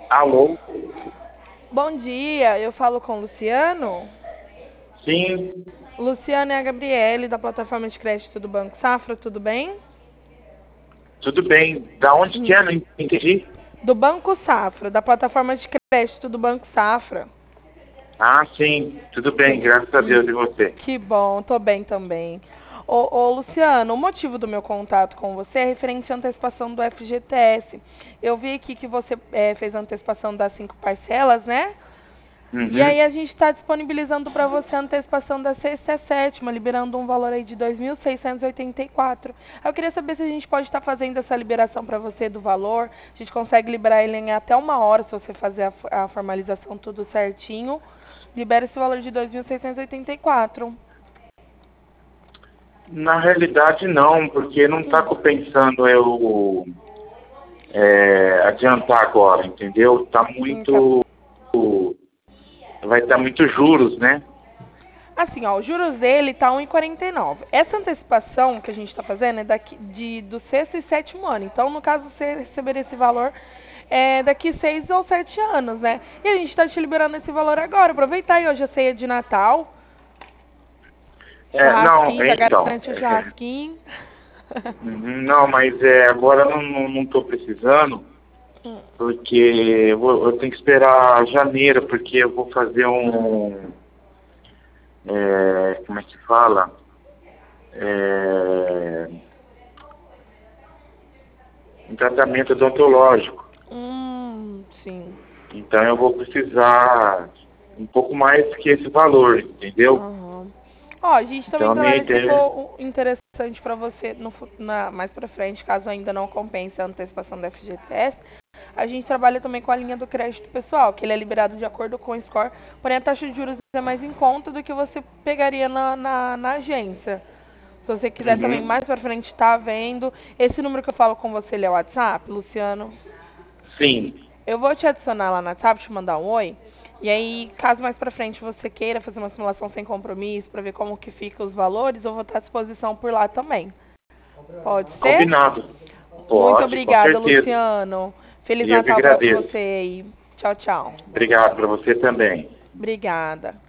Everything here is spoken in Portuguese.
Alô? Bom dia, eu falo com o Luciano. Sim, Luciano é a Gabriele, da plataforma de crédito do Banco Safra, tudo bem? tudo bem. Da onde que é? Não entendi. Do Banco Safra, da plataforma de crédito do Banco Safra. Ah, sim, tudo bem, Sim. graças a Deus e você. Que bom, tô bem também. Ô, Luciano, o motivo do meu contato com você é referente à antecipação do FGTS. Eu vi aqui que você fez a antecipação das 5 parcelas, né? E aí Uhum. a gente está disponibilizando para você a antecipação da sexta e a sétima, liberando um valor aí de 2.684. Eu queria saber se a gente pode estar fazendo essa liberação para você do valor. A gente consegue liberar ele em até 1 hora se você fazer a formalização tudo certinho. Libera esse valor de 2.684. Na realidade não, porque não está compensando eu adiantar agora, entendeu? Tá Então, muito. Vai estar muito juros, né? assim, ó, os juros dele tá 1,49. Essa antecipação que a gente está fazendo é do sexto e sétimo ano. Então, no caso, você receberia esse valor daqui 6 ou 7 anos, né? E a gente está te liberando esse valor agora. Aproveitar aí hoje a ceia de Natal. Não, Churrasquinho, já então. garante o churrasquinho. Não, mas agora não estou precisando, porque eu tenho que esperar janeiro, porque eu vou fazer como é que fala? É, um tratamento odontológico. Sim. Então eu vou precisar um pouco mais que esse valor, entendeu? Aham. Ó, a gente também Então a minha trabalha, se ideia. for interessante para você mais para frente, caso ainda não compense a antecipação do FGTS, a gente trabalha também com a linha do crédito pessoal, que ele é liberado de acordo com o score, porém a taxa de juros é mais em conta do que você pegaria na agência. Se você quiser também Uhum. mais para frente tá vendo, esse número que eu falo com você, ele é o WhatsApp, Luciano. Sim. Eu vou te adicionar lá no WhatsApp, te mandar um oi. E aí, caso mais pra frente você queira fazer uma simulação sem compromisso, pra ver como que fica os valores, eu vou estar à disposição por lá também. Pode ser? Combinado. Muito Pode, com obrigada, certeza. Luciano. Feliz E eu que Natal pra agradeço. você aí. Tchau, tchau. Obrigado para você também. Obrigada.